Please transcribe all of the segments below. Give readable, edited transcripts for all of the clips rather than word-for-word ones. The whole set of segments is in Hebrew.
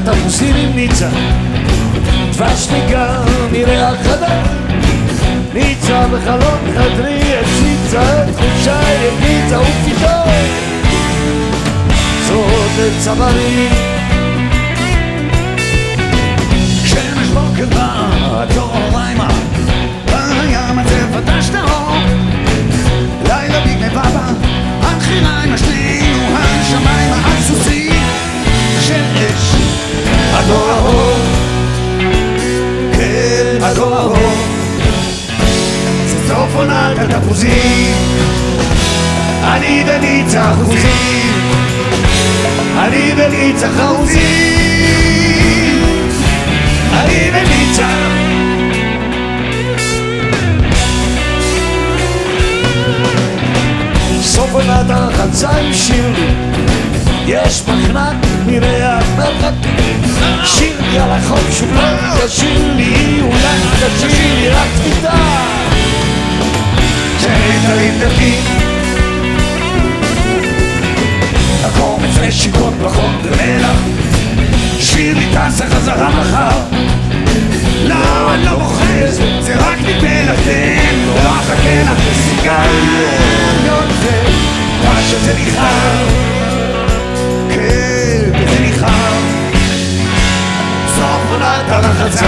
התפוזים עם ניצה, דבש ניגר מריח חדר, ניצה בחלון חדרי הציצה, תחושה יגיצה ופתאום זאת לצווארי. שמש בוקר בא, צהריימה, בים הצבע שטרות, לילה בגניבה בה, החיריים השנינו, השמיים הסוסים של אש. הדור ההוא, כן הדור ההוא, זה סוף עונת התפוזים, אני וניצה חרוזים, אני וניצה חרוזים, אני וניצה. סוף עונת הרחצה עם שירלי, יש מחנק מריח מרחקים, שירלי על החוף שולה, תשאיר לי, אולי תשאיר לי רק תפיתה כשנתלים דקים הקומץ לשיקות בחום ומלח, שיר לי טסה חזרה מחר. לא, אני לא בוחר, זה רק נדמה לכם, לא אחכה לך לסיגריות, זה מה שזה ניחר, כן, וזה ניחר. סוף עונת הרחצה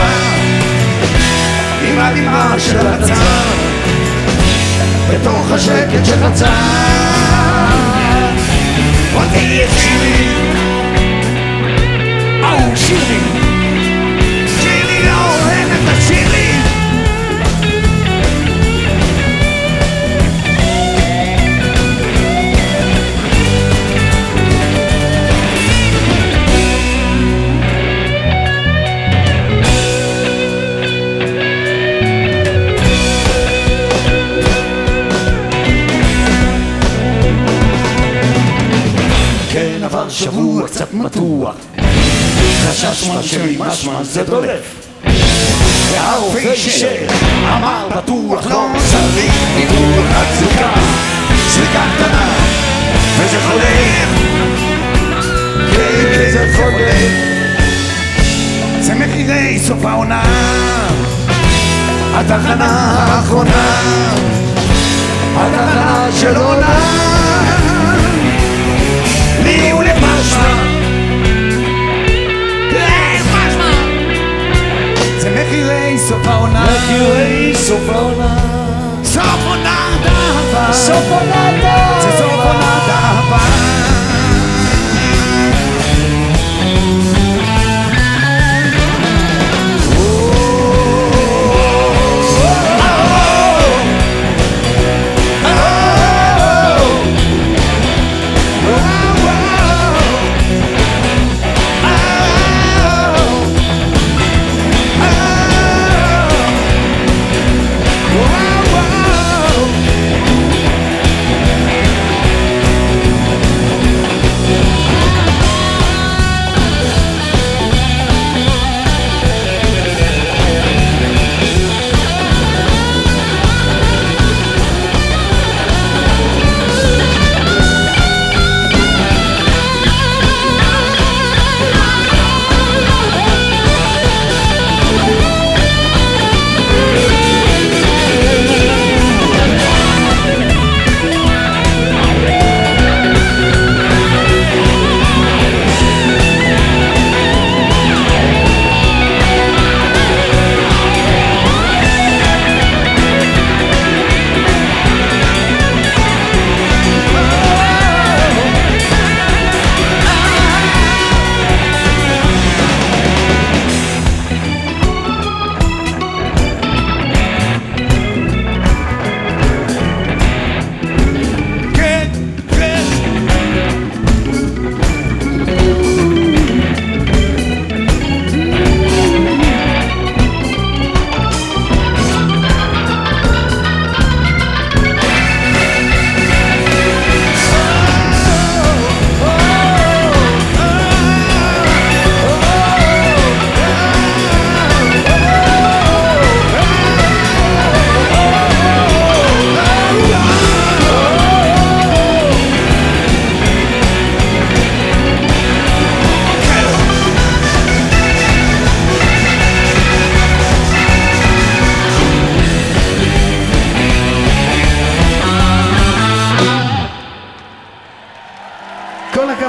עם הדמעה של הצער בתוך השקט שחצה אותי את שירי, שירי, שירי לא אוהבת את השירי. כן עבר שבוע קצת מתוח, חשש מנשמי משמע זה דולף, והרופא אישר אמר בטוח לא צריך ניתוח, רק זריקה קטנה וזה חולף, כן זה חולף. זה מחירי סוף העונה, התחנה האחרונה, התחנה של עונה לי ולפשמה, זה מחירי סוף העונה, מחירי סוף העונה, סוף עונת אהבה, סוף עונת אהבה, זה סוף עונת אהבה.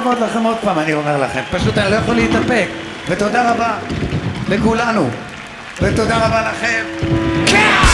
הכבוד לכם עוד פעם, אני אומר לכם. פשוט אני לא יכול להתאפק. ותודה רבה לכולנו. ותודה רבה לכם. כן!